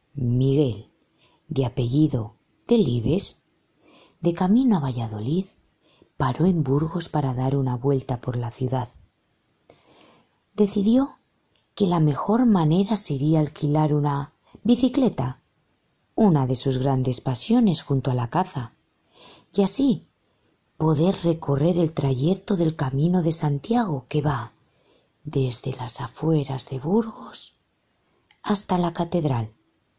Miguel, de apellido Delibes, de camino a Valladolid, paró en Burgos para dar una vuelta por la ciudad. Decidió que la mejor manera sería alquilar una bicicleta, una de sus grandes pasiones junto a la caza, y así poder recorrer el trayecto del Camino de Santiago que va desde las afueras de Burgos hasta la catedral.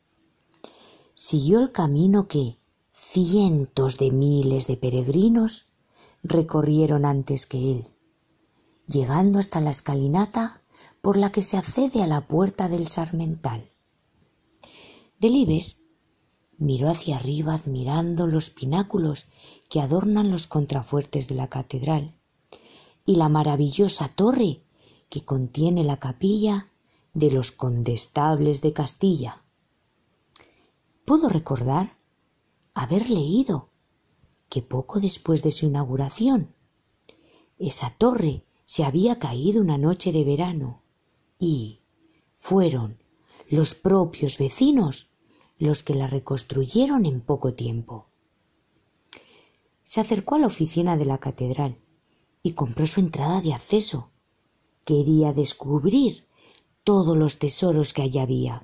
Siguió el camino que cientos de miles de peregrinos recorrieron antes que él, llegando hasta la escalinata por la que se accede a la puerta del Sarmental. Delibes miró hacia arriba admirando los pináculos que adornan los contrafuertes de la catedral y la maravillosa torre que contiene la capilla de los condestables de Castilla. Pudo recordar haber leído que poco después de su inauguración esa torre se había caído una noche de verano y fueron los propios vecinos los que la reconstruyeron en poco tiempo. Se acercó a la oficina de la catedral y compró su entrada de acceso. Quería descubrir todos los tesoros que allí había.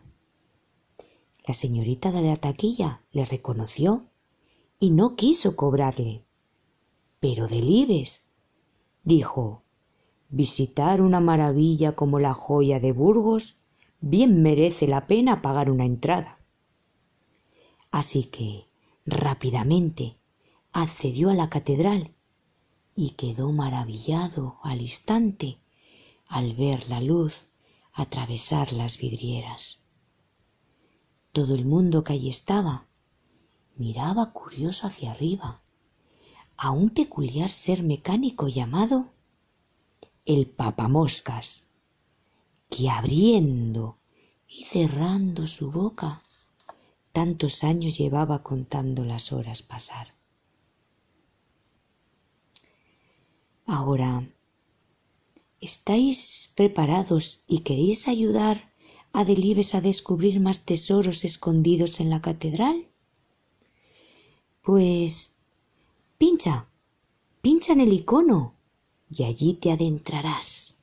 La señorita de la taquilla le reconoció y no quiso cobrarle. Pero Delibes dijo: visitar una maravilla como la joya de Burgos bien merece la pena pagar una entrada. Así que rápidamente accedió a la catedral y quedó maravillado al instante al ver la luz atravesar las vidrieras. Todo el mundo que allí estaba miraba curioso hacia arriba a un peculiar ser mecánico llamado el papamoscas, que abriendo y cerrando su boca tantos años llevaba contando las horas pasar. Ahora, ¿estáis preparados y queréis ayudar a Delibes a descubrir más tesoros escondidos en la catedral? Pues pincha en el icono y allí te adentrarás.